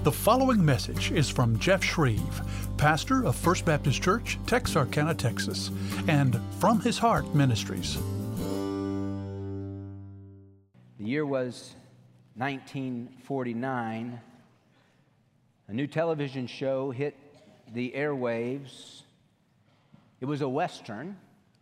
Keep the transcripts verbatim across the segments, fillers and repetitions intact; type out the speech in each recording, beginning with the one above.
The following message is from Jeff Shreve, pastor of First Baptist Church, Texarkana, Texas, and From His Heart Ministries. The year was nineteen forty-nine. A new television show hit the airwaves. It was a Western.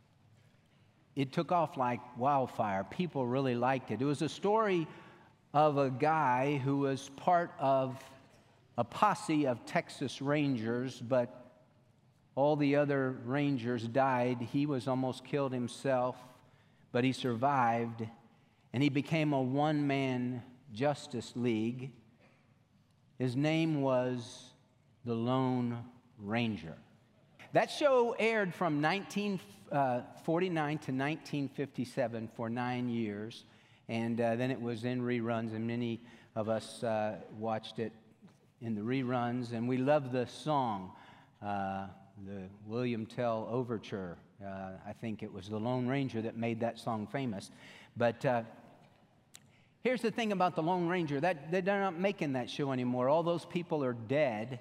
It took off like wildfire. People really liked it. It was a story of a guy who was part of a posse of Texas Rangers, but all the other Rangers died. He was almost killed himself, but he survived, and he became a one-man Justice League. His name was the Lone Ranger. That show aired from nineteen forty-nine to nineteen fifty-seven for nine years, and uh, then it was in reruns, and many of us uh, watched it in the reruns, and we love the song, uh, the William Tell Overture. Uh, I think it was the Lone Ranger that made that song famous. But uh, here's the thing about the Lone Ranger, that they're not making that show anymore. All those people are dead,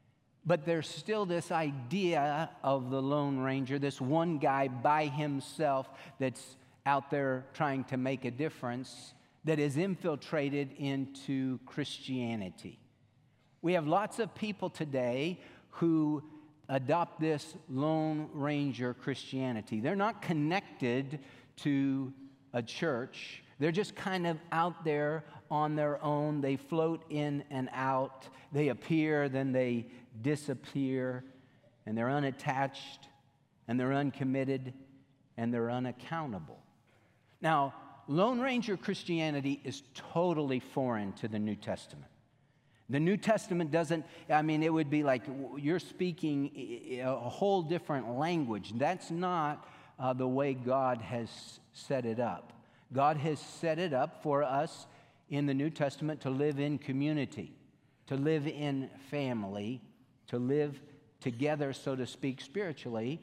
but there's still this idea of the Lone Ranger, this one guy by himself that's out there trying to make a difference, that is infiltrated into Christianity. We have lots of people today who adopt this Lone Ranger Christianity. They're not connected to a church. They're just kind of out there on their own. They float in and out. They appear, then they disappear, and they're unattached, and they're uncommitted, and they're unaccountable. Now, Lone Ranger Christianity is totally foreign to the New Testament. The New Testament doesn't, I mean, it would be like you're speaking a whole different language. That's not uh, the way God has set it up. God has set it up for us in the New Testament to live in community, to live in family, to live together, so to speak, spiritually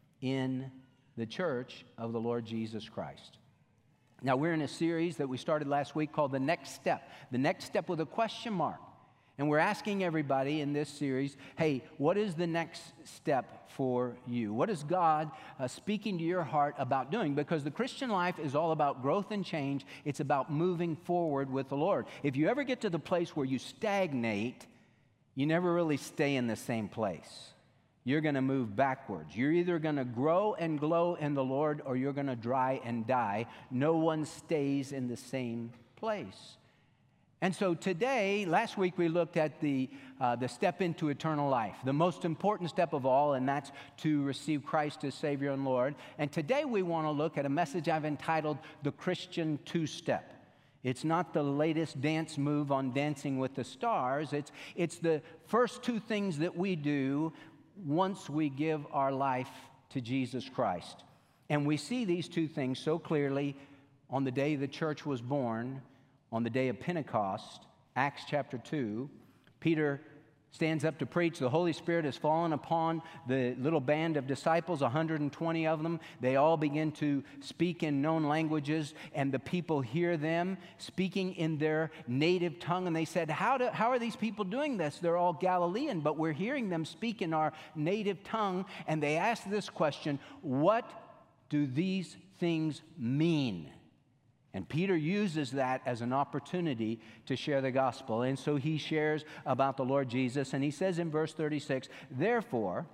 in the church of the Lord Jesus Christ. Now, we're in a series that we started last week called The Next Step. The Next Step with a question mark. And we're asking everybody in this series, hey, what is the next step for you? What is God uh, speaking to your heart about doing? Because the Christian life is all about growth and change. It's about moving forward with the Lord. If you ever get to the place where you stagnate, you never really stay in the same place. You're going to move backwards. You're either going to grow and glow in the Lord, or you're going to dry and die. No one stays in the same place. And so today, last week we looked at the, uh, the step into eternal life, the most important step of all, and that's to receive Christ as Savior and Lord. And today we want to look at a message I've entitled The Christian Two-Step. It's not the latest dance move on Dancing with the Stars. It's, it's the first two things that we do once we give our life to Jesus Christ. And we see these two things so clearly on the day the church was born. On the day of Pentecost, Acts chapter two, Peter stands up to preach. The Holy Spirit has fallen upon the little band of disciples, one hundred twenty of them. They all begin to speak in known languages, and the people hear them speaking in their native tongue. And they said, how, do, how are these people doing this? They're all Galilean, but we're hearing them speak in our native tongue. And they asked this question, what do these things mean? And Peter uses that as an opportunity to share the gospel. And so he shares about the Lord Jesus. And he says in verse thirty-six, therefore,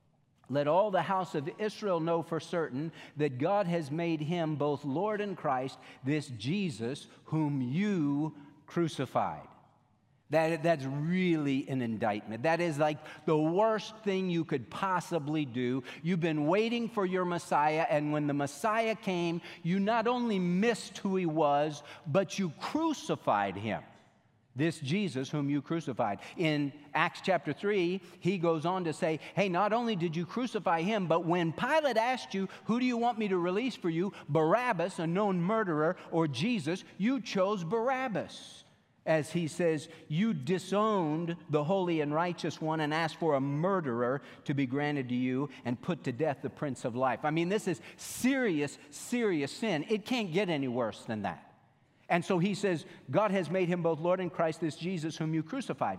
let all the house of Israel know for certain that God has made him both Lord and Christ, this Jesus whom you crucified. That, that's really an indictment. That is like the worst thing you could possibly do. You've been waiting for your Messiah, and when the Messiah came, you not only missed who he was, but you crucified him. This Jesus whom you crucified. In Acts chapter three, he goes on to say, hey, not only did you crucify him, but when Pilate asked you, who do you want me to release for you, Barabbas, a known murderer, or Jesus, you chose Barabbas. As he says, you disowned the holy and righteous one and asked for a murderer to be granted to you and put to death the Prince of Life. I mean, this is serious, serious sin. It can't get any worse than that. And so he says, God has made him both Lord and Christ, this Jesus whom you crucified.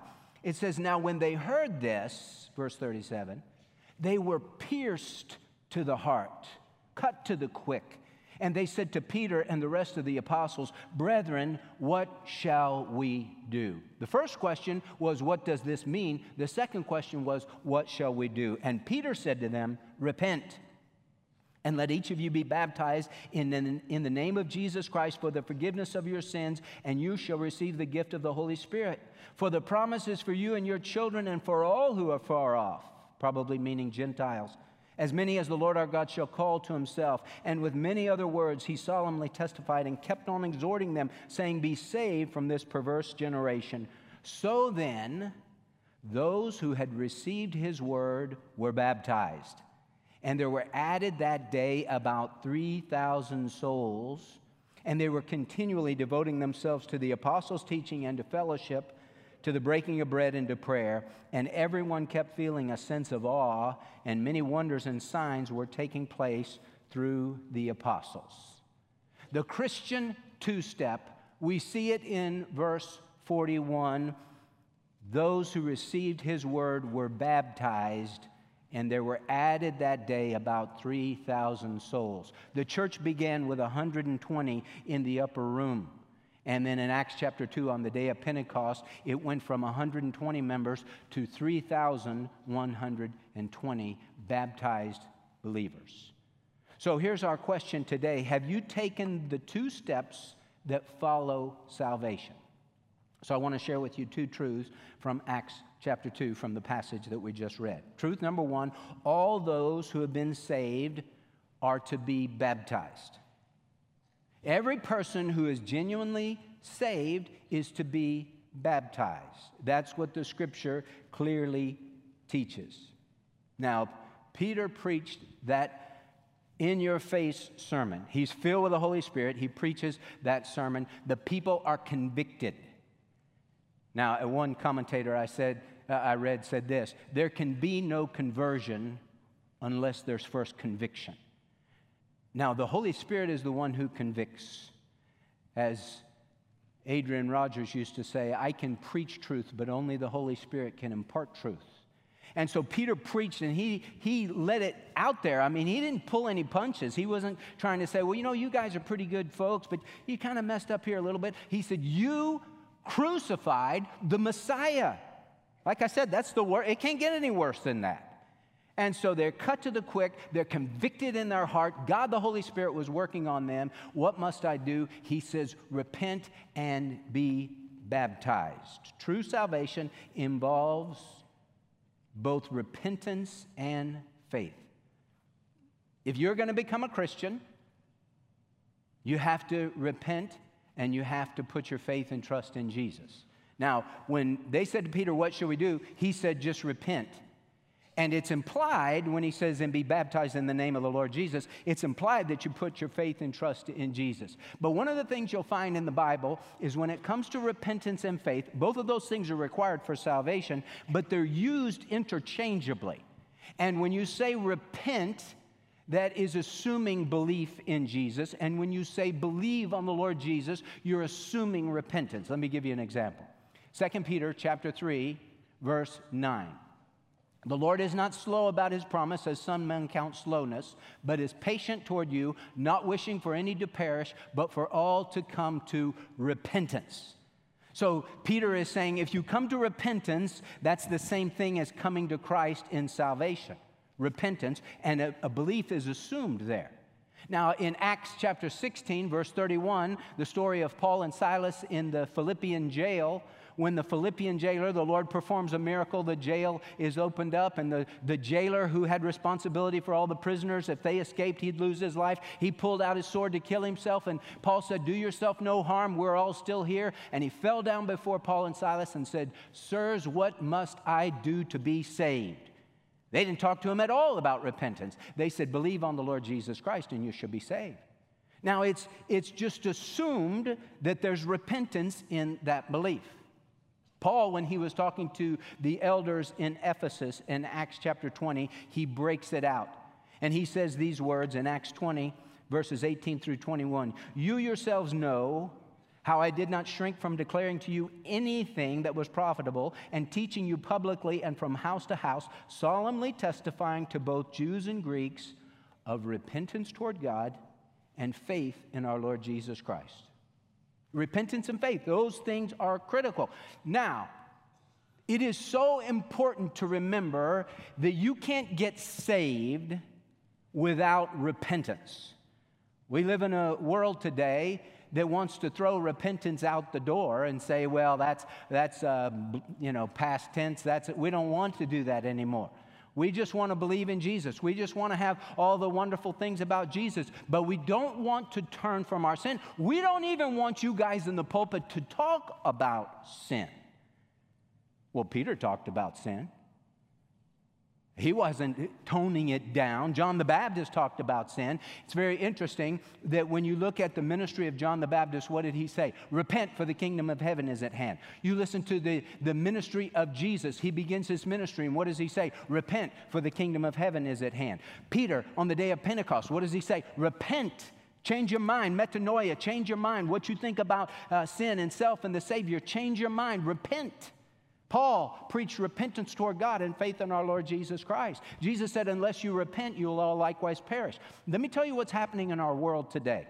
It says, now when they heard this, verse thirty-seven, they were pierced to the heart, cut to the quick. And they said to Peter and the rest of the apostles, brethren, what shall we do? The first question was, what does this mean? The second question was, what shall we do? And Peter said to them, repent, and let each of you be baptized in, in, in the name of Jesus Christ for the forgiveness of your sins, and you shall receive the gift of the Holy Spirit. For the promise is for you and your children and for all who are far off, probably meaning Gentiles, as many as the Lord our God shall call to himself. And with many other words he solemnly testified and kept on exhorting them, saying, be saved from this perverse generation. So then, those who had received his word were baptized. And there were added that day about three thousand souls, and they were continually devoting themselves to the apostles' teaching and to fellowship, to the breaking of bread and to prayer. And everyone kept feeling a sense of awe, and many wonders and signs were taking place through the apostles. The Christian two-step, we see it in verse forty-one. Those who received his word were baptized, and there were added that day about three thousand souls. The church began with one hundred twenty in the upper room. And then in Acts chapter two, on the day of Pentecost, it went from one hundred twenty members to three thousand one hundred twenty baptized believers. So here's our question today. Have you taken the two steps that follow salvation? So I want to share with you two truths from Acts chapter two, from the passage that we just read. Truth number one, all those who have been saved are to be baptized. Every person who is genuinely saved is to be baptized. That's what the scripture clearly teaches. Now, Peter preached that in-your-face sermon. He's filled with the Holy Spirit. He preaches that sermon. The people are convicted. Now, one commentator I said, uh, I read said this, there can be no conversion unless there's first conviction. Now, the Holy Spirit is the one who convicts. As Adrian Rogers used to say, I can preach truth, but only the Holy Spirit can impart truth. And so Peter preached, and he, he let it out there. I mean, he didn't pull any punches. He wasn't trying to say, well, you know, you guys are pretty good folks, but you kind of messed up here a little bit. He said, you crucified the Messiah. Like I said, that's the word. It can't get any worse than that. And so they're cut to the quick. They're convicted in their heart. God, the Holy Spirit, was working on them. What must I do? He says, repent and be baptized. True salvation involves both repentance and faith. If you're going to become a Christian, you have to repent and you have to put your faith and trust in Jesus. Now, when they said to Peter, what should we do? He said, just repent. And it's implied when he says, and be baptized in the name of the Lord Jesus, it's implied that you put your faith and trust in Jesus. But one of the things you'll find in the Bible is when it comes to repentance and faith, both of those things are required for salvation, but they're used interchangeably. And when you say repent, that is assuming belief in Jesus. And when you say believe on the Lord Jesus, you're assuming repentance. Let me give you an example. Second Peter chapter three, verse nine. The Lord is not slow about his promise, as some men count slowness, but is patient toward you, not wishing for any to perish, but for all to come to repentance. So Peter is saying if you come to repentance, that's the same thing as coming to Christ in salvation. Repentance, and a, a belief is assumed there. Now, in Acts chapter sixteen, verse thirty-one, the story of Paul and Silas in the Philippian jail. When the Philippian jailer, the Lord performs a miracle, the jail is opened up, and the, the jailer who had responsibility for all the prisoners, if they escaped, he'd lose his life. He pulled out his sword to kill himself, and Paul said, do yourself no harm, we're all still here. And he fell down before Paul and Silas and said, sirs, what must I do to be saved? They didn't talk to him at all about repentance. They said, believe on the Lord Jesus Christ and you shall be saved. Now, it's, it's just assumed that there's repentance in that belief. Paul, when he was talking to the elders in Ephesus in Acts chapter twenty, he breaks it out. And he says these words in Acts twenty, verses eighteen through twenty-one. You yourselves know how I did not shrink from declaring to you anything that was profitable, and teaching you publicly and from house to house, solemnly testifying to both Jews and Greeks of repentance toward God and faith in our Lord Jesus Christ. Repentance and faith, those things are critical. Now, it is so important to remember that you can't get saved without repentance. We live in a world today that wants to throw repentance out the door and say, well, that's, that's uh, you know, past tense. That's, we don't want to do that anymore. We just want to believe in Jesus. We just want to have all the wonderful things about Jesus, but we don't want to turn from our sin. We don't even want you guys in the pulpit to talk about sin. Well, Peter talked about sin. He wasn't toning it down. John the Baptist talked about sin. It's very interesting that when you look at the ministry of John the Baptist, what did he say? Repent, for the kingdom of heaven is at hand. You listen to the, the ministry of Jesus. He begins his ministry, and what does he say? Repent, for the kingdom of heaven is at hand. Peter, on the day of Pentecost, what does he say? Repent. Change your mind. Metanoia. Change your mind. What you think about uh, sin and self and the Savior. Change your mind. Repent. Paul preached repentance toward God and faith in our Lord Jesus Christ. Jesus said, unless you repent, you will all likewise perish. Let me tell you what's happening in our world today.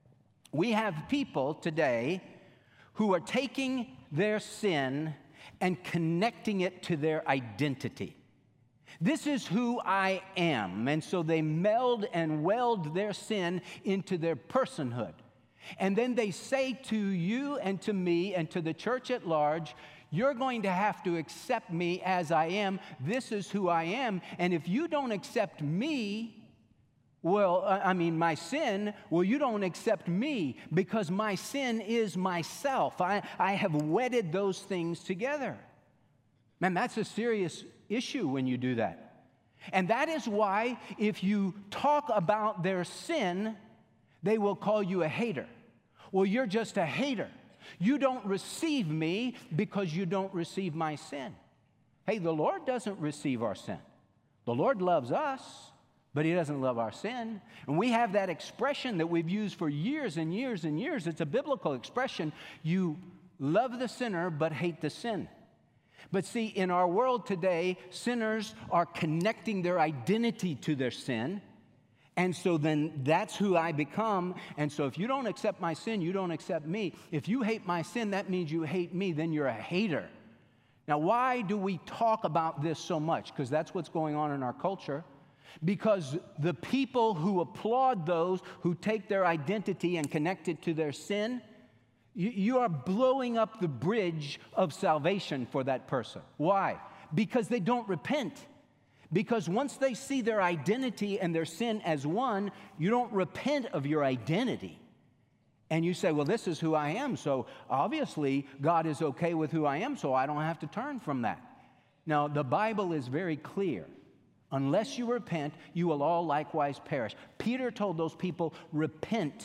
We have people today who are taking their sin and connecting it to their identity. This is who I am. And so they meld and weld their sin into their personhood. And then they say to you and to me and to the church at large, you're going to have to accept me as I am. This is who I am. And if you don't accept me, well, I mean, my sin, well, you don't accept me because my sin is myself. I, I have wedded those things together. Man, that's a serious issue when you do that. And that is why if you talk about their sin, they will call you a hater. Well, you're just a hater. You don't receive me because you don't receive my sin. Hey, the Lord doesn't receive our sin. The Lord loves us, but he doesn't love our sin. And we have that expression that we've used for years and years and years. It's a biblical expression. You love the sinner, but hate the sin. But see, in our world today, sinners are connecting their identity to their sin. And so then that's who I become. And so if you don't accept my sin, you don't accept me. If you hate my sin, that means you hate me. Then you're a hater. Now, why do we talk about this so much? Because that's what's going on in our culture. Because the people who applaud those who take their identity and connect it to their sin, you, you are blowing up the bridge of salvation for that person. Why? Because they don't repent. Because once they see their identity and their sin as one, you don't repent of your identity. And you say, well, this is who I am, so obviously God is okay with who I am, so I don't have to turn from that. Now, the Bible is very clear. Unless you repent, you will all likewise perish. Peter told those people, repent.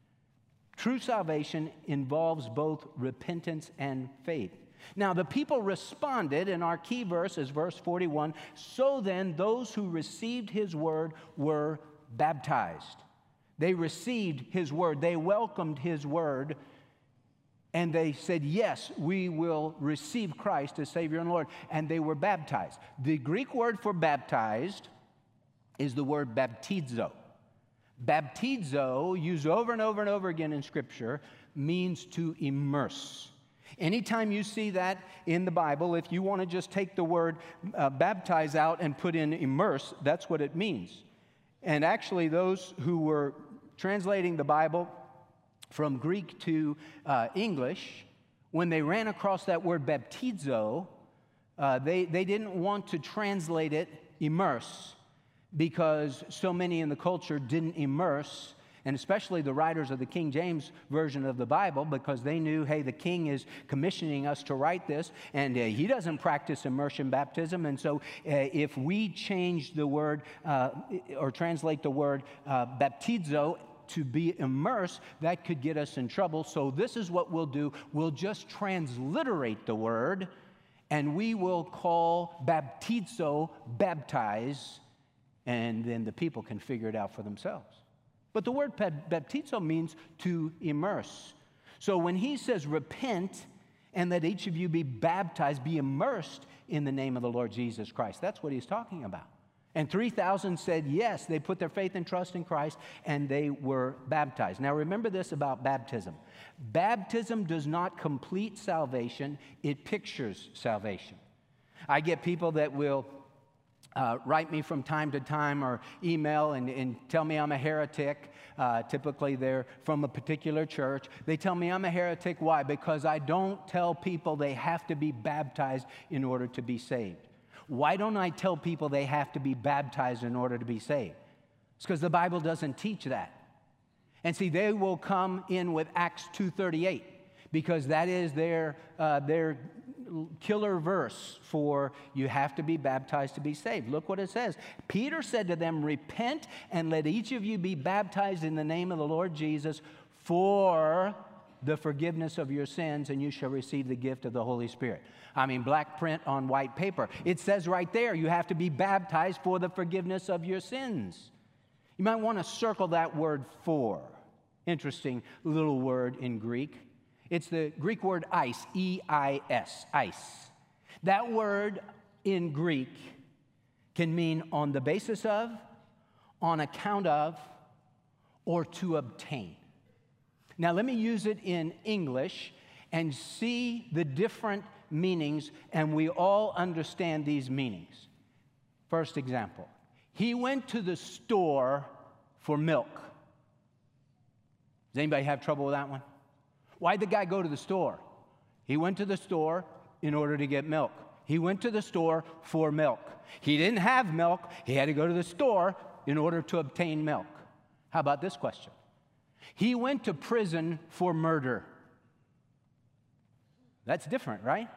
True salvation involves both repentance and faith. Now, the people responded, and our key verse is verse forty-one. So then, those who received his word were baptized. They received his word. They welcomed his word. And they said, yes, we will receive Christ as Savior and Lord. And they were baptized. The Greek word for baptized is the word baptizo. Baptizo, used over and over and over again in Scripture, means to immerse. Anytime you see that in the Bible, if you want to just take the word uh, baptize out and put in immerse, that's what it means. And actually, those who were translating the Bible from Greek to uh, English, when they ran across that word baptizo, uh, they, they didn't want to translate it immerse because so many in the culture didn't immerse, and especially the writers of the King James Version of the Bible, because they knew, hey, the king is commissioning us to write this, and uh, he doesn't practice immersion baptism, and so uh, if we change the word uh, or translate the word uh, baptizo to be immersed, that could get us in trouble. So this is what we'll do. We'll just transliterate the word, and we will call baptizo baptize, and then the people can figure it out for themselves. But the word baptizo means to immerse. So when he says repent and let each of you be baptized, be immersed in the name of the Lord Jesus Christ, that's what he's talking about. And three thousand said yes, they put their faith and trust in Christ, and they were baptized. Now remember this about baptism. Baptism does not complete salvation, it pictures salvation. I get people that will uh, write me from time to time or email and, and tell me I'm a heretic. Uh, typically they're from a particular church. They tell me I'm a heretic. Why? Because I don't tell people they have to be baptized in order to be saved. Why don't I tell people they have to be baptized in order to be saved? It's because the Bible doesn't teach that. And see, they will come in with Acts two thirty-eight because that is their, uh, their killer verse for you have to be baptized to be saved. Look what it says. Peter said to them, repent and let each of you be baptized in the name of the Lord Jesus for the forgiveness of your sins, and you shall receive the gift of the Holy Spirit. I mean, black print on white paper. It says right there, you have to be baptized for the forgiveness of your sins. You might want to circle that word for. Interesting little word in Greek. It's the Greek word eis, E I S, eis. That word in Greek can mean on the basis of, on account of, or to obtain. Now, let me use it in English and see the different meanings, and we all understand these meanings. First example, he went to the store for milk. Does anybody have trouble with that one? Why'd the guy go to the store? He went to the store in order to get milk. He went to the store for milk. He didn't have milk. He had to go to the store in order to obtain milk. How about this question? He went to prison for murder. That's different, right?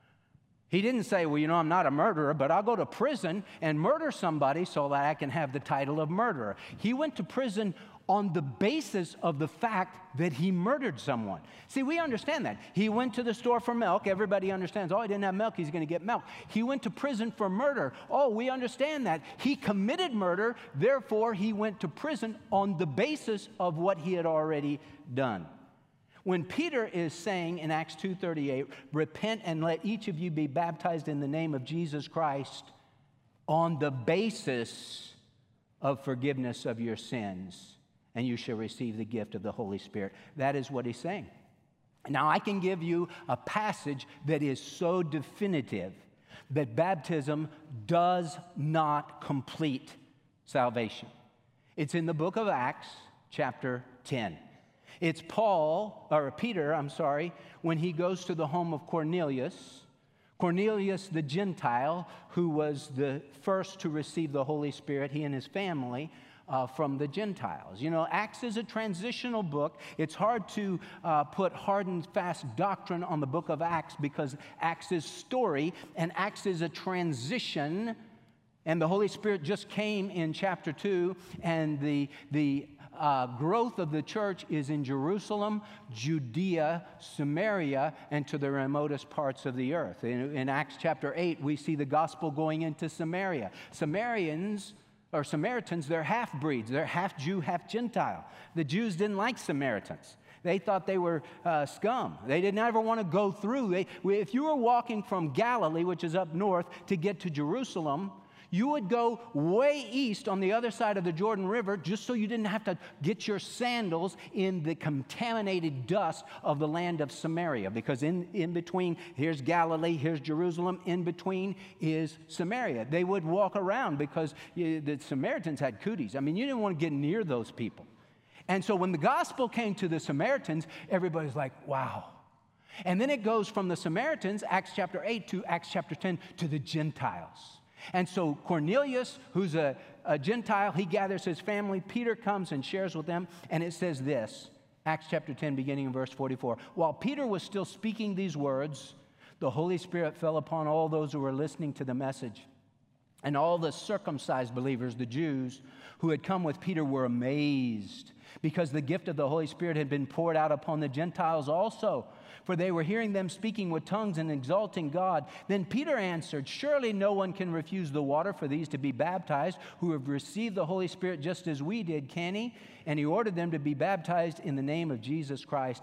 He didn't say, well, you know, I'm not a murderer, but I'll go to prison and murder somebody so that I can have the title of murderer. He went to prison on the basis of the fact that he murdered someone. See, we understand that. He went to the store for milk. Everybody understands, oh, he didn't have milk, he's going to get milk. He went to prison for murder. Oh, we understand that. He committed murder, therefore he went to prison on the basis of what he had already done. When Peter is saying in Acts two thirty-eight, repent and let each of you be baptized in the name of Jesus Christ on the basis of forgiveness of your sins, and you shall receive the gift of the Holy Spirit. That is what he's saying. Now, I can give you a passage that is so definitive that baptism does not complete salvation. It's in the book of Acts, chapter ten. It's Paul, or Peter, I'm sorry, when he goes to the home of Cornelius. Cornelius the Gentile, who was the first to receive the Holy Spirit, he and his family, uh, from the Gentiles. You know, Acts is a transitional book. It's hard to uh, put hard and fast doctrine on the book of Acts because Acts is story, and Acts is a transition, and the Holy Spirit just came in chapter two, and the the Uh, growth of the church is in Jerusalem, Judea, Samaria, and to the remotest parts of the earth. In, in Acts chapter eight, we see the gospel going into Samaria. Samaritans, or Samaritans, they're half-breeds. They're half Jew, half Gentile. The Jews didn't like Samaritans. They thought they were uh, scum. They didn't ever want to go through. They, if you were walking from Galilee, which is up north, to get to Jerusalem, you would go way east on the other side of the Jordan River just so you didn't have to get your sandals in the contaminated dust of the land of Samaria. Because in, in between, here's Galilee, here's Jerusalem, in between is Samaria. They would walk around because you, the Samaritans had cooties. I mean, you didn't want to get near those people. And so when the gospel came to the Samaritans, everybody's like, wow. And then it goes from the Samaritans, Acts chapter eight, to Acts chapter ten, to the Gentiles. And so Cornelius, who's a, a Gentile, he gathers his family. Peter comes and shares with them, and it says this, Acts chapter ten, beginning in verse forty-four. While Peter was still speaking these words, the Holy Spirit fell upon all those who were listening to the message. And all the circumcised believers, the Jews, who had come with Peter were amazed because the gift of the Holy Spirit had been poured out upon the Gentiles also. For they were hearing them speaking with tongues and exalting God. Then Peter answered, surely no one can refuse the water for these to be baptized who have received the Holy Spirit just as we did, can he? And he ordered them to be baptized in the name of Jesus Christ.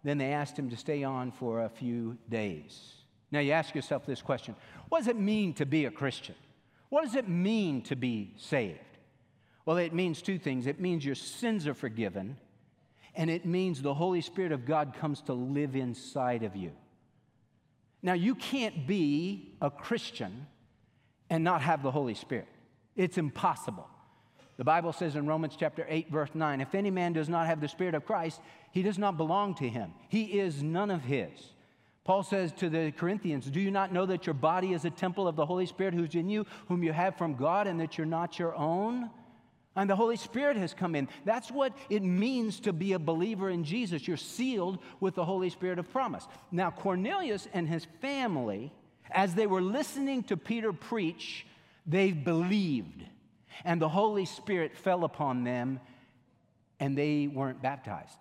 then they asked him to stay on for a few days. Now you ask yourself this question: what does it mean to be a Christian? What does it mean to be saved? Well, it means two things. It means your sins are forgiven, and it means the Holy Spirit of God comes to live inside of you. Now, you can't be a Christian and not have the Holy Spirit. It's impossible. The Bible says in Romans chapter eight, verse nine, if any man does not have the Spirit of Christ, he does not belong to him. He is none of his. Paul says to the Corinthians, do you not know that your body is a temple of the Holy Spirit who's in you, whom you have from God, and that you're not your own? And the Holy Spirit has come in. That's what it means to be a believer in Jesus. You're sealed with the Holy Spirit of promise. Now, Cornelius and his family, as they were listening to Peter preach, they believed. And the Holy Spirit fell upon them, and they weren't baptized.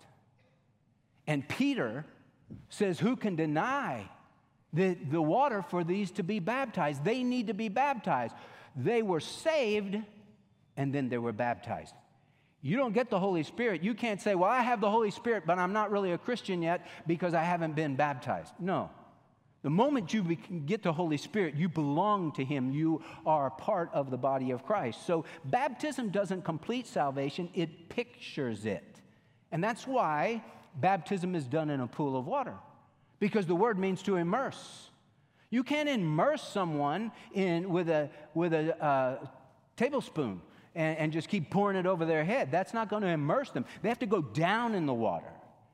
And Peter says, who can deny the, the water for these to be baptized? They need to be baptized. They were saved, and then they were baptized. You don't get the Holy Spirit. You can't say, well, I have the Holy Spirit, but I'm not really a Christian yet because I haven't been baptized. No. The moment you get the Holy Spirit, you belong to Him. You are a part of the body of Christ. So baptism doesn't complete salvation. It pictures it. And that's why baptism is done in a pool of water, because the word means to immerse. You can't immerse someone in with a, with a uh, tablespoon and, and just keep pouring it over their head. That's not going to immerse them. They have to go down in the water.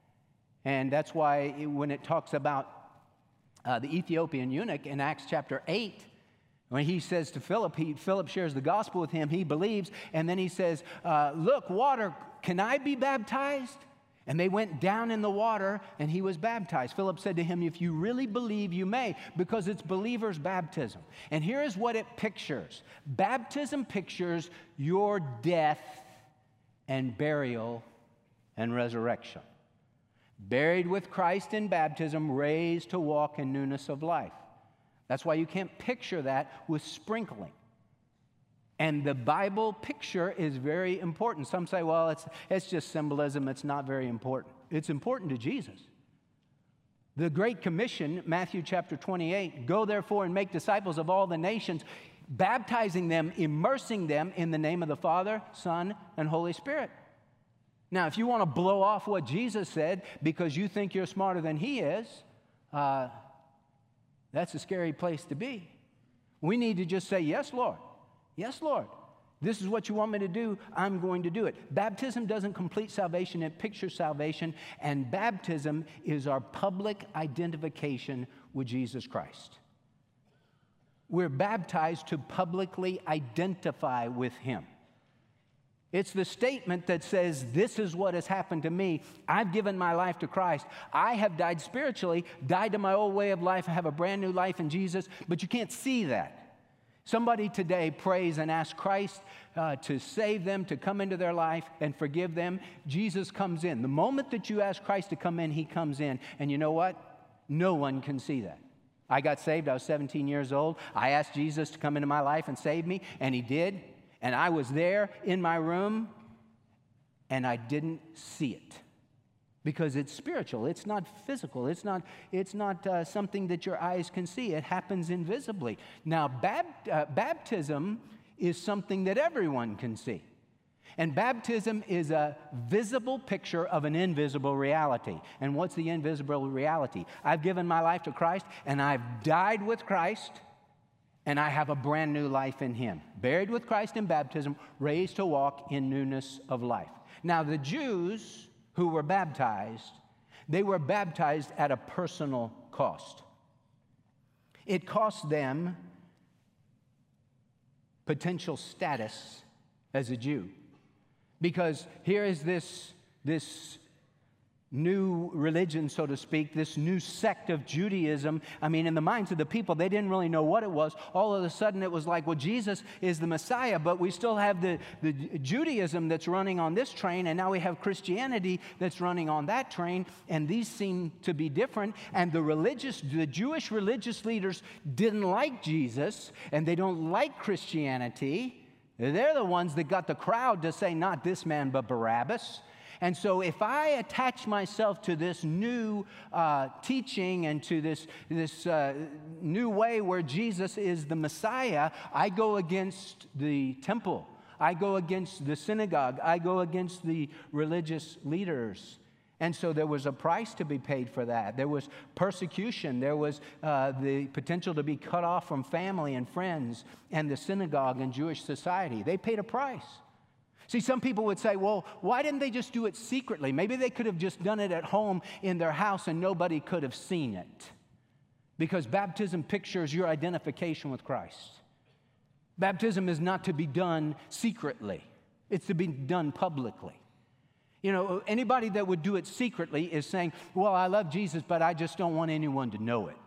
And that's why it, when it talks about uh, the Ethiopian eunuch in Acts chapter eight, when he says to Philip, he, Philip shares the gospel with him, he believes, and then he says, uh, look, water, can I be baptized? And they went down in the water, and he was baptized. Philip said to him, if you really believe, you may, because it's believers' baptism. And here is what it pictures. Baptism pictures your death and burial and resurrection. Buried with Christ in baptism, raised to walk in newness of life. That's why you can't picture that with sprinkling. And the Bible picture is very important. Some say, well, it's, it's just symbolism. It's not very important. It's important to Jesus. The Great Commission, Matthew chapter twenty-eight, go therefore and make disciples of all the nations, baptizing them, immersing them in the name of the Father, Son, and Holy Spirit. Now, if you want to blow off what Jesus said because you think you're smarter than He is, uh, that's a scary place to be. We need to just say, yes, Lord. Yes, Lord, this is what you want me to do. I'm going to do it. Baptism doesn't complete salvation. It pictures salvation. And baptism is our public identification with Jesus Christ. We're baptized to publicly identify with Him. It's the statement that says, this is what has happened to me. I've given my life to Christ. I have died spiritually, died to my old way of life. I have a brand new life in Jesus, but you can't see that. Somebody today prays and asks Christ uh, to save them, to come into their life and forgive them. Jesus comes in. The moment that you ask Christ to come in, He comes in. And you know what? No one can see that. I got saved. I was seventeen years old. I asked Jesus to come into my life and save me, and He did. And I was there in my room, and I didn't see it. Because it's spiritual. It's not physical. It's not, it's not uh, something that your eyes can see. It happens invisibly. Now, bab- uh, baptism is something that everyone can see. And baptism is a visible picture of an invisible reality. And what's the invisible reality? I've given my life to Christ, and I've died with Christ, and I have a brand new life in Him. Buried with Christ in baptism, raised to walk in newness of life. Now, the Jews who were baptized, they were baptized at a personal cost. It cost them potential status as a Jew. Because here is this, this new religion, so to speak, this new sect of Judaism. I mean, in the minds of the people, they didn't really know what it was. All of a sudden, it was like, well, Jesus is the Messiah, but we still have the, the Judaism that's running on this train, and now we have Christianity that's running on that train, and these seem to be different. And the religious, the Jewish religious leaders didn't like Jesus, and they don't like Christianity. They're the ones that got the crowd to say, not this man, but Barabbas. And so if I attach myself to this new uh, teaching and to this, this uh, new way where Jesus is the Messiah, I go against the temple. I go against the synagogue. I go against the religious leaders. And so there was a price to be paid for that. There was persecution. There was uh, the potential to be cut off from family and friends and the synagogue and Jewish society. They paid a price. See, some people would say, well, why didn't they just do it secretly? Maybe they could have just done it at home in their house and nobody could have seen it. Because baptism pictures your identification with Christ. Baptism is not to be done secretly. It's to be done publicly. You know, anybody that would do it secretly is saying, well, I love Jesus, but I just don't want anyone to know it.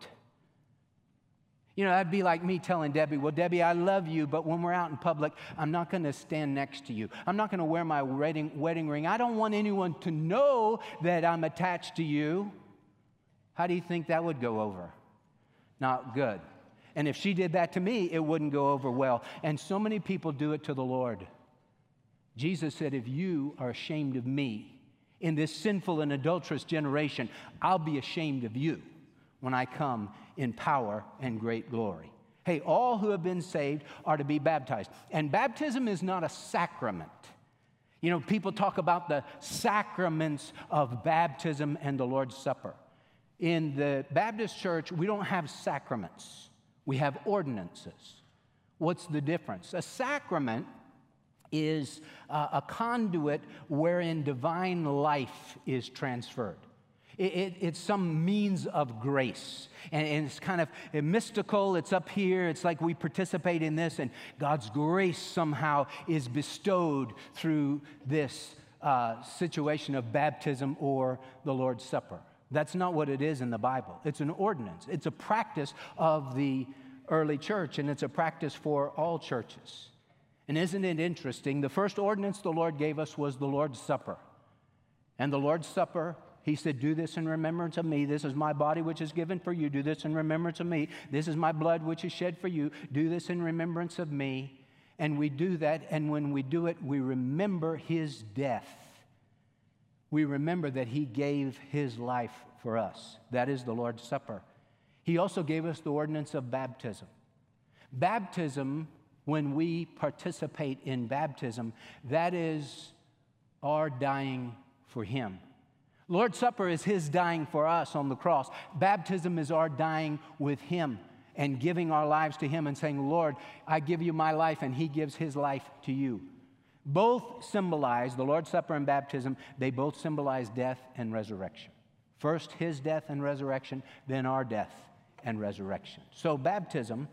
You know, that'd be like me telling Debbie, well, Debbie, I love you, but when we're out in public, I'm not going to stand next to you. I'm not going to wear my wedding, wedding ring. I don't want anyone to know that I'm attached to you. How do you think that would go over? Not good. And if she did that to me, it wouldn't go over well. And so many people do it to the Lord. Jesus said, if you are ashamed of me in this sinful and adulterous generation, I'll be ashamed of you when I come in power and great glory. Hey, all who have been saved are to be baptized. And baptism is not a sacrament. You know, people talk about the sacraments of baptism and the Lord's Supper. In the Baptist church, we don't have sacraments. We have ordinances. What's the difference? A sacrament is uh, a conduit wherein divine life is transferred. It, it, it's some means of grace, and, and it's kind of mystical. It's up here. It's like we participate in this, and God's grace somehow is bestowed through this uh, situation of baptism or the Lord's Supper. That's not what it is in the Bible. It's an ordinance. It's a practice of the early church, and it's a practice for all churches. And isn't it interesting? The first ordinance the Lord gave us was the Lord's Supper. And the Lord's Supper, he said, do this in remembrance of me. This is my body which is given for you. Do this in remembrance of me. This is my blood which is shed for you. Do this in remembrance of me. And we do that, and when we do it, we remember his death. We remember that he gave his life for us. That is the Lord's Supper. He also gave us the ordinance of baptism. Baptism, when we participate in baptism, that is our dying for him. Lord's Supper is his dying for us on the cross. Baptism is our dying with him and giving our lives to him and saying, Lord, I give you my life, and he gives his life to you. Both symbolize, the Lord's Supper and baptism, they both symbolize death and resurrection. First his death and resurrection, then our death and resurrection. So baptism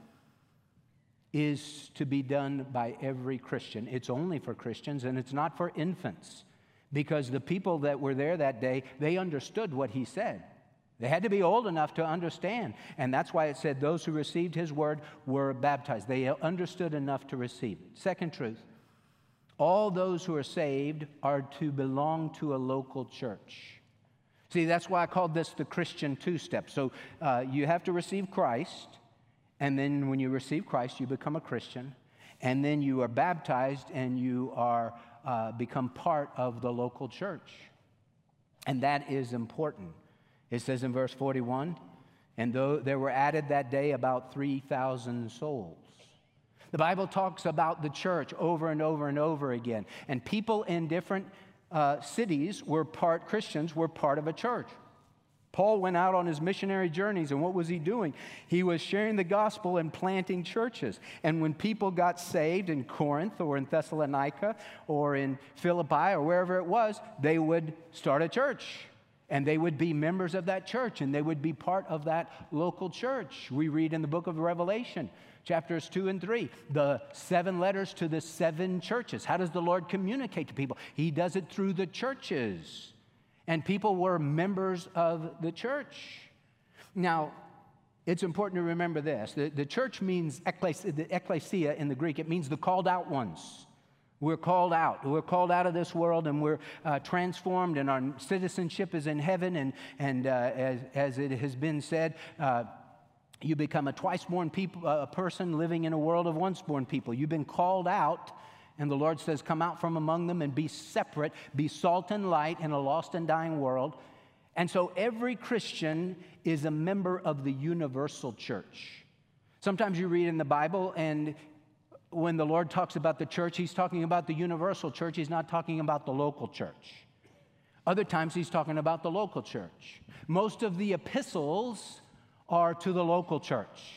is to be done by every Christian. It's only for Christians, and it's not for infants, because the people that were there that day, they understood what he said. They had to be old enough to understand, and that's why it said those who received his word were baptized. They understood enough to receive it. Second truth, all those who are saved are to belong to a local church. See, that's why I called this the Christian two-step. So uh, you have to receive Christ, and then when you receive Christ, you become a Christian, and then you are baptized, and you are uh, become part of the local church. And that is important. It says in verse forty-one, and though there were added that day about three thousand souls. The Bible talks about the church over and over and over again. And people in different uh, cities were part, Christians were part of a church. Paul went out on his missionary journeys, and what was he doing? He was sharing the gospel and planting churches. And when people got saved in Corinth or in Thessalonica or in Philippi or wherever it was, they would start a church. And they would be members of that church, and they would be part of that local church. We read in the book of Revelation, chapters two and three, the seven letters to the seven churches. How does the Lord communicate to people? He does it through the churches. And people were members of the church. Now, it's important to remember this. The, the church means, ecclesia, the ecclesia in the Greek, it means the called out ones. We're called out. We're called out of this world, and we're uh, transformed, and our citizenship is in heaven. And, and uh, as, as it has been said, uh, you become a twice-born people, a person living in a world of once-born people. You've been called out, And the Lord says, come out from among them and be separate, be salt and light in a lost and dying world. And so every Christian is a member of the universal church. Sometimes you read in the Bible, and when the Lord talks about the church, he's talking about the universal church. He's not talking about the local church. Other times he's talking about the local church. Most of the epistles are to the local church.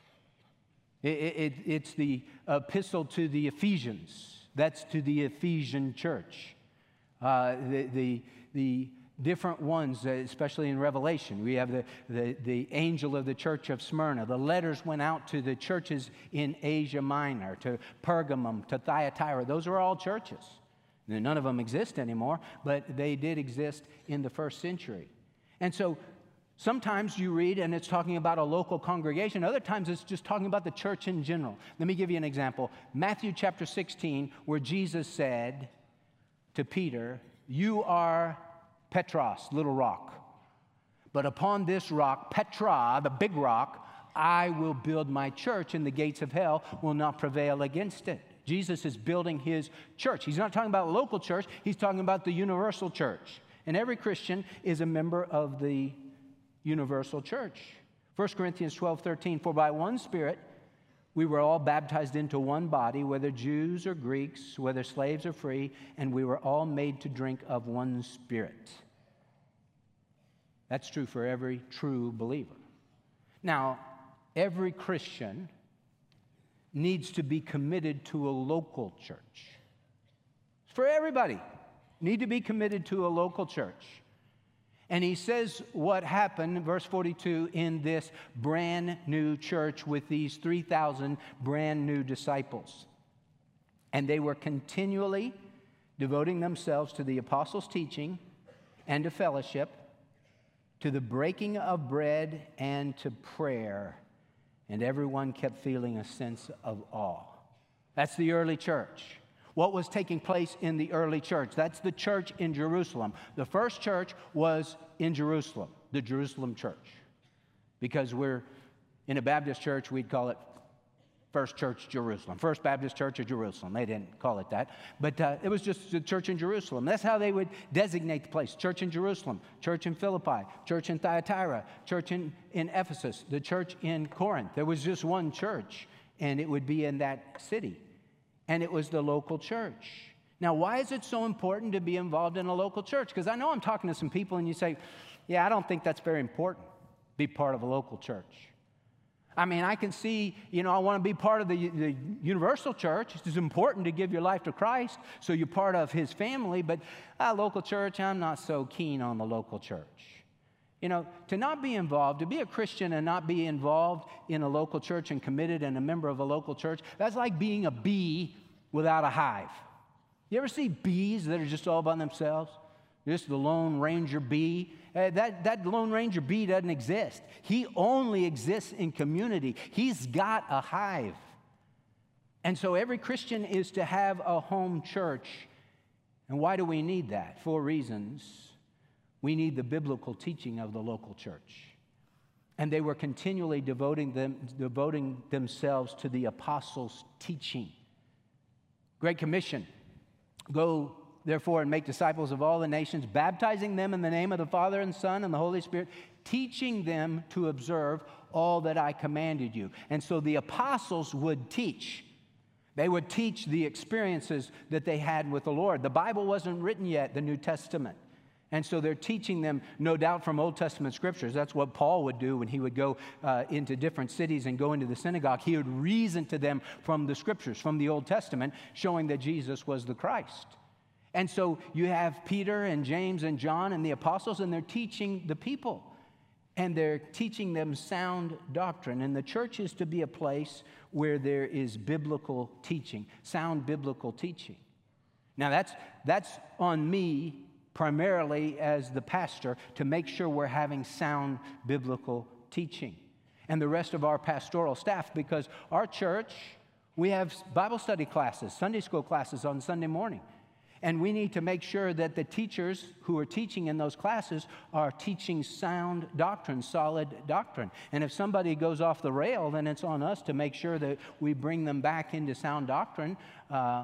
It, it, it's the epistle to the Ephesians. That's to the Ephesian church. Uh, the, the, the different ones, especially in Revelation. We have the, the, the angel of the church of Smyrna. The letters went out to the churches in Asia Minor, to Pergamum, to Thyatira. Those are all churches. None of them exist anymore, but they did exist in the first century. And so sometimes you read and it's talking about a local congregation. Other times it's just talking about the church in general. Let me give you an example. Matthew chapter sixteen, where Jesus said to Peter, you are Petros, little rock. But upon this rock, Petra, the big rock, I will build my church, and the gates of hell will not prevail against it. Jesus is building his church. He's not talking about a local church. He's talking about the universal church. And every Christian is a member of the universal church. First Corinthians twelve thirteen, for by one Spirit we were all baptized into one body, whether Jews or Greeks, whether slaves or free, and we were all made to drink of one Spirit. That's true for every true believer. Now, every Christian needs to be committed to a local church. For everybody, need to be committed to a local church. And he says what happened, verse forty-two, in this brand new church with these three thousand brand new disciples. And they were continually devoting themselves to the apostles' teaching and to fellowship, to the breaking of bread and to prayer. And everyone kept feeling a sense of awe. That's the early church. What was taking place in the early church? That's the church in Jerusalem. The first church was in Jerusalem, the Jerusalem church. Because we're in a Baptist church, we'd call it First Church Jerusalem, First Baptist Church of Jerusalem. They didn't call it that, but uh, it was just the church in Jerusalem. That's how they would designate the place. Church in Jerusalem, church in Philippi, church in Thyatira, church in, in Ephesus, the church in Corinth. There was just one church, and it would be in that city. And it was the local church. Now, why is it so important to be involved in a local church? Because I know I'm talking to some people, and you say, yeah, I don't think that's very important, be part of a local church. I mean, I can see, you know, I want to be part of the, the universal church. It's important to give your life to Christ, so you're part of his family. But a local church, I'm not so keen on the local church. You know, to not be involved, to be a Christian and not be involved in a local church and committed and a member of a local church, that's like being a bee without a hive. You ever see bees that are just all by themselves? Just the Lone Ranger bee. Uh, that, that Lone Ranger bee doesn't exist. He only exists in community. He's got a hive. And so every Christian is to have a home church. And why do we need that? Four reasons. We need the biblical teaching of the local church. And they were continually devoting, them, devoting themselves to the apostles' teaching. Great Commission. Go, therefore, and make disciples of all the nations, baptizing them in the name of the Father and Son and the Holy Spirit, teaching them to observe all that I commanded you. And so the apostles would teach. They would teach the experiences that they had with the Lord. The Bible wasn't written yet, the New Testament. And so they're teaching them, no doubt, from Old Testament scriptures. That's what Paul would do when he would go uh, into different cities and go into the synagogue. He would reason to them from the scriptures, from the Old Testament, showing that Jesus was the Christ. And so you have Peter and James and John and the apostles, and they're teaching the people. And they're teaching them sound doctrine. And the church is to be a place where there is biblical teaching, sound biblical teaching. Now, that's, that's on me primarily as the pastor, to make sure we're having sound biblical teaching. And the rest of our pastoral staff, because our church, we have Bible study classes, Sunday school classes on Sunday morning. And we need to make sure that the teachers who are teaching in those classes are teaching sound doctrine, solid doctrine. And if somebody goes off the rail, then it's on us to make sure that we bring them back into sound doctrine, uh,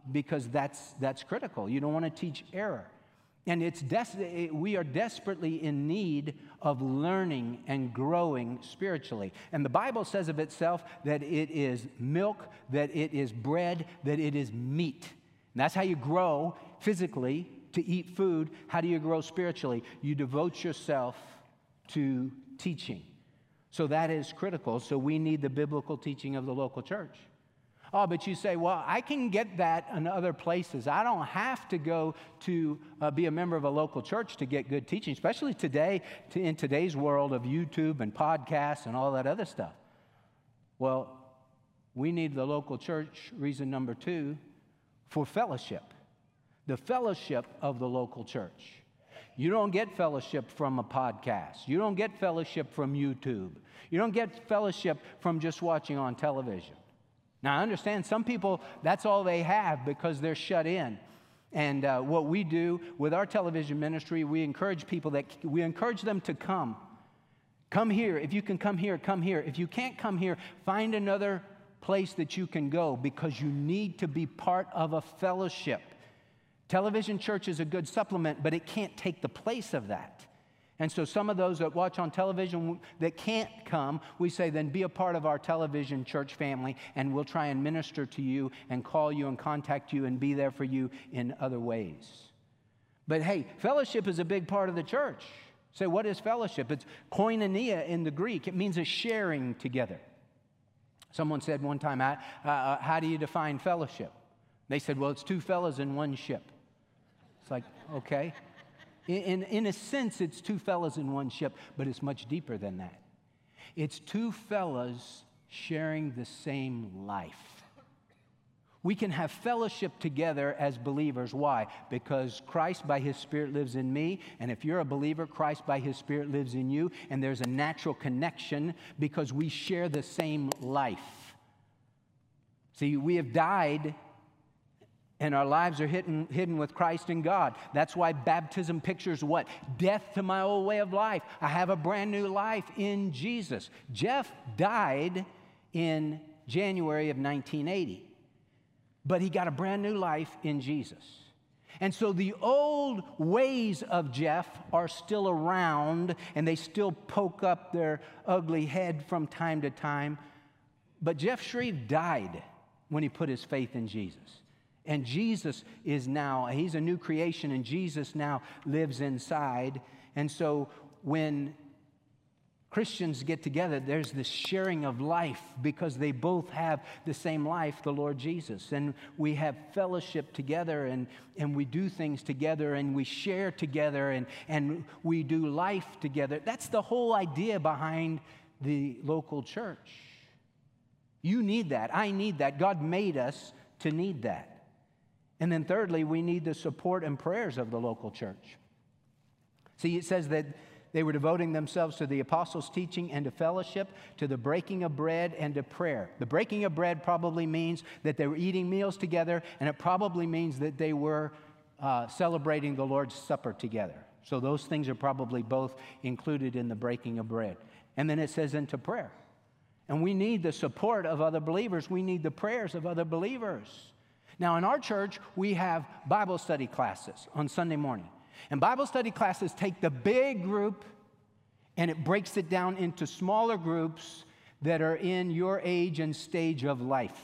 because that's, that's critical. You don't want to teach error. And it's des- we are desperately in need of learning and growing spiritually. And the Bible says of itself that it is milk, that it is bread, that it is meat. And that's how you grow physically, to eat food. How do you grow spiritually? You devote yourself to teaching. So that is critical. So we need the biblical teaching of the local church. Oh, but you say, well, I can get that in other places. I don't have to go to uh, be a member of a local church to get good teaching, especially today, to, in today's world of YouTube and podcasts and all that other stuff. Well, we need the local church, reason number two, for fellowship. The fellowship of the local church. You don't get fellowship from a podcast. You don't get fellowship from YouTube. You don't get fellowship from just watching on television. Now, I understand some people, that's all they have because they're shut in. And uh, what we do with our television ministry, we encourage people that, we encourage them to come. Come here. If you can come here, come here. If you can't come here, find another place that you can go because you need to be part of a fellowship. Television church is a good supplement, but it can't take the place of that. And so some of those that watch on television that can't come, we say, then be a part of our television church family, and we'll try and minister to you and call you and contact you and be there for you in other ways. But hey, fellowship is a big part of the church. Say, what is fellowship? It's koinonia in the Greek. It means a sharing together. Someone said one time, uh, uh, how do you define fellowship? They said, well, it's two fellas in one ship. It's like, okay. In, in a sense, it's two fellas in one ship, but it's much deeper than that. It's two fellas sharing the same life. We can have fellowship together as believers. Why? Because Christ by His Spirit lives in me, and if you're a believer, Christ by His Spirit lives in you, and there's a natural connection because we share the same life. See, we have died and our lives are hidden, hidden with Christ in God. That's why baptism pictures what? Death to my old way of life. I have a brand new life in Jesus. Jeff died in January of nineteen eighty, but he got a brand new life in Jesus. And so the old ways of Jeff are still around, and they still poke up their ugly head from time to time. But Jeff Shreve died when he put his faith in Jesus. And Jesus is now, he's a new creation, and Jesus now lives inside. And so when Christians get together, there's this sharing of life because they both have the same life, the Lord Jesus. And we have fellowship together, and, and we do things together, and we share together, and, and we do life together. That's the whole idea behind the local church. You need that. I need that. God made us to need that. And then thirdly, we need the support and prayers of the local church. See, it says that they were devoting themselves to the apostles' teaching and to fellowship, to the breaking of bread and to prayer. The breaking of bread probably means that they were eating meals together, and it probably means that they were uh, celebrating the Lord's Supper together. So those things are probably both included in the breaking of bread. And then it says into prayer. And we need the support of other believers. We need the prayers of other believers. Now, in our church, we have Bible study classes on Sunday morning. And Bible study classes take the big group and it breaks it down into smaller groups that are in your age and stage of life.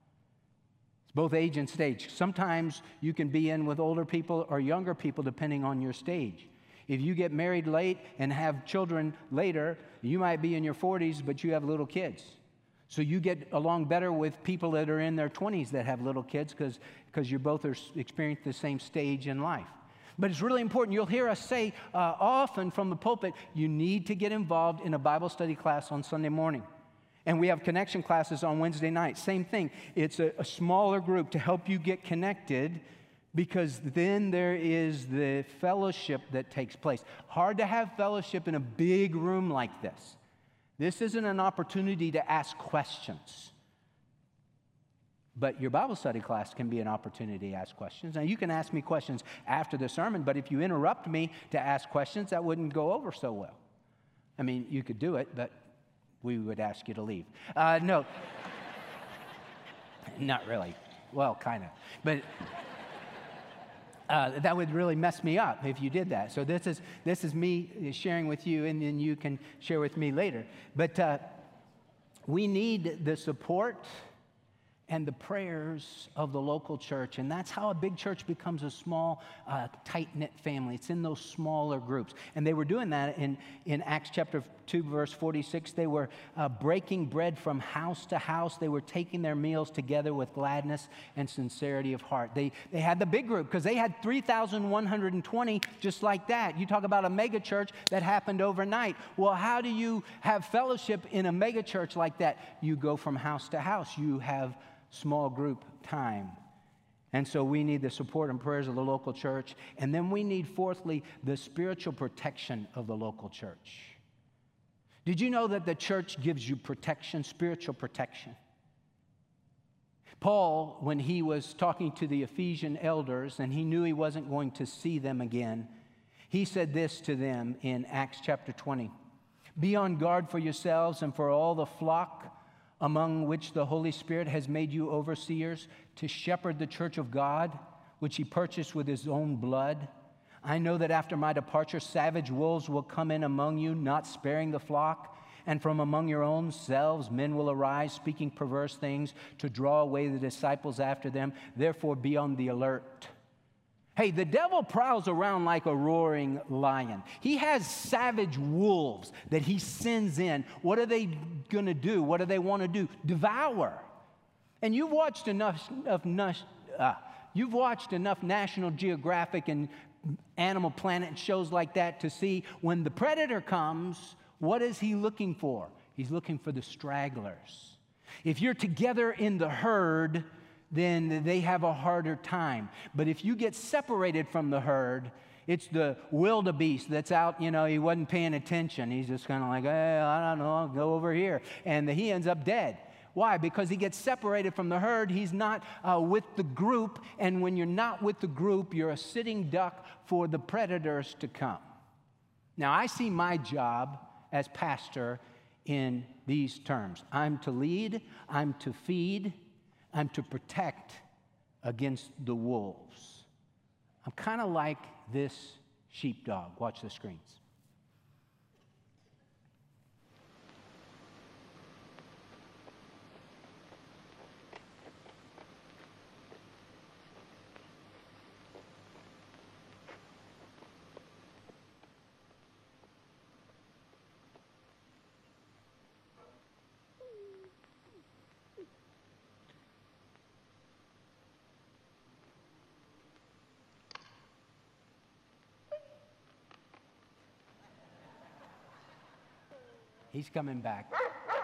It's both age and stage. Sometimes you can be in with older people or younger people depending on your stage. If you get married late and have children later, you might be in your forties, but you have little kids. So you get along better with people that are in their twenties that have little kids because because you both are experiencing the same stage in life. But it's really important. You'll hear us say uh, often from the pulpit, you need to get involved in a Bible study class on Sunday morning. And we have connection classes on Wednesday night. Same thing. It's a, a smaller group to help you get connected because then there is the fellowship that takes place. Hard to have fellowship in a big room like this. This isn't an opportunity to ask questions. But your Bible study class can be an opportunity to ask questions. Now, you can ask me questions after the sermon, but if you interrupt me to ask questions, that wouldn't go over so well. I mean, you could do it, but we would ask you to leave. Uh, no, not really. Well, kind of. But uh, that would really mess me up if you did that. So this is, this is me sharing with you, and then you can share with me later. But uh, we need the support and the prayers of the local church. And that's how a big church becomes a small, uh, tight-knit family. It's in those smaller groups. And they were doing that in, in Acts chapter two, verse forty-six. They were uh, breaking bread from house to house. They were taking their meals together with gladness and sincerity of heart. They, they had the big group because they had three thousand one hundred twenty just like that. You talk about a mega church that happened overnight. Well, how do you have fellowship in a mega church like that? You go from house to house. You have small group time. And so we need the support and prayers of the local church. And then we need, fourthly, the spiritual protection of the local church. Did you know that the church gives you protection, spiritual protection? Paul, when he was talking to the Ephesian elders and he knew he wasn't going to see them again, he said this to them in Acts chapter twenty. Be on guard for yourselves and for all the flock among which the Holy Spirit has made you overseers to shepherd the church of God, which he purchased with his own blood. I know that after my departure, savage wolves will come in among you, not sparing the flock. And from among your own selves, men will arise, speaking perverse things to draw away the disciples after them. Therefore, be on the alert. Hey, the devil prowls around like a roaring lion. He has savage wolves that he sends in. What are they going to do? What do they want to do? Devour. And you've watched enough, enough uh, you've watched enough National Geographic and Animal Planet and shows like that to see when the predator comes, what is he looking for? He's looking for the stragglers. If you're together in the herd, then they have a harder time. But if you get separated from the herd, it's the wildebeest that's out, you know, he wasn't paying attention. He's just kind of like, hey, I don't know, I'll go over here. And he ends up dead. Why? Because he gets separated from the herd. He's not uh, with the group. And when you're not with the group, you're a sitting duck for the predators to come. Now, I see my job as pastor in these terms. I'm to lead, I'm to feed, I'm to protect against the wolves. I'm kind of like this sheepdog. Watch the screens. He's coming back.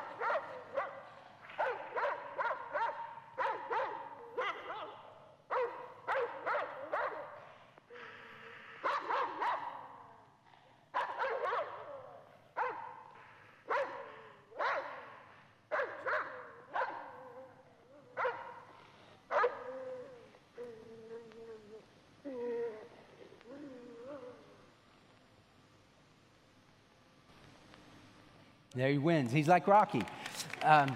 There he wins. He's like Rocky. Um,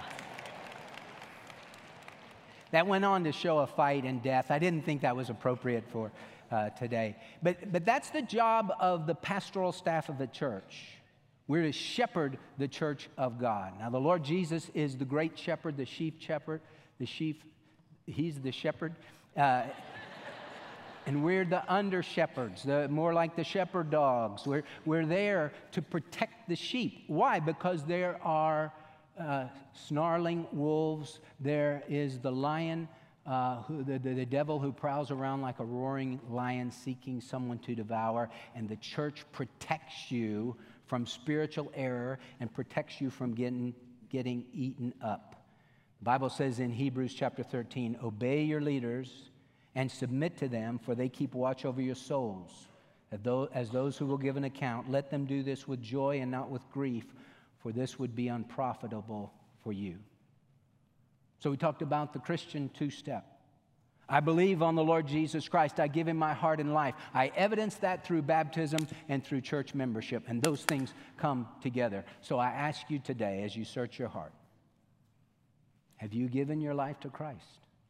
that went on to show a fight and death. I didn't think that was appropriate for uh, today. But, but that's the job of the pastoral staff of the church. We're to shepherd the church of God. Now, the Lord Jesus is the great shepherd, the sheep shepherd. The sheep, he's the shepherd. Uh, And we're the under shepherds, the, more like the shepherd dogs. We're, we're there to protect the sheep. Why? Because there are uh, snarling wolves. There is the lion, uh, who, the, the, the devil who prowls around like a roaring lion seeking someone to devour. And the church protects you from spiritual error and protects you from getting, getting eaten up. The Bible says in Hebrews chapter thirteen, obey your leaders and submit to them, for they keep watch over your souls. As those who will give an account, let them do this with joy and not with grief, for this would be unprofitable for you. So we talked about the Christian two-step. I believe on the Lord Jesus Christ. I give him my heart and life. I evidence that through baptism and through church membership, and those things come together. So I ask you today, as you search your heart, have you given your life to Christ?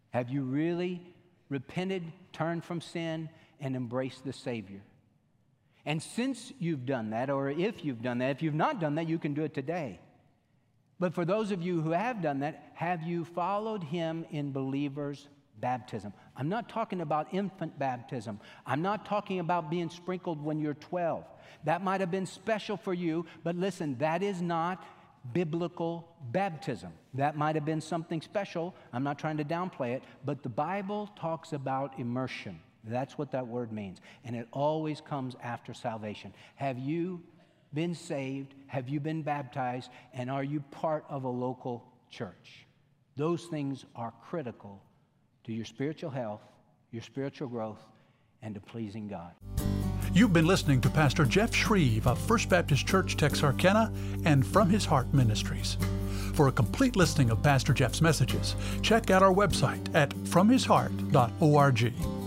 Have you really repented, turned from sin, and embraced the Savior? And since you've done that, or if you've done that, if you've not done that, you can do it today. But for those of you who have done that, have you followed him in believers' baptism? I'm not talking about infant baptism. I'm not talking about being sprinkled when you're twelve. That might have been special for you, but listen, that is not biblical baptism. That might have been something special. I'm not trying to downplay it, but the Bible talks about immersion. That's what that word means. And it always comes after salvation. Have you been saved? Have you been baptized? And are you part of a local church? Those things are critical to your spiritual health, your spiritual growth, and to pleasing God. You've been listening to Pastor Jeff Shreve of First Baptist Church, Texarkana, and From His Heart Ministries. For a complete listing of Pastor Jeff's messages, check out our website at from his heart dot org.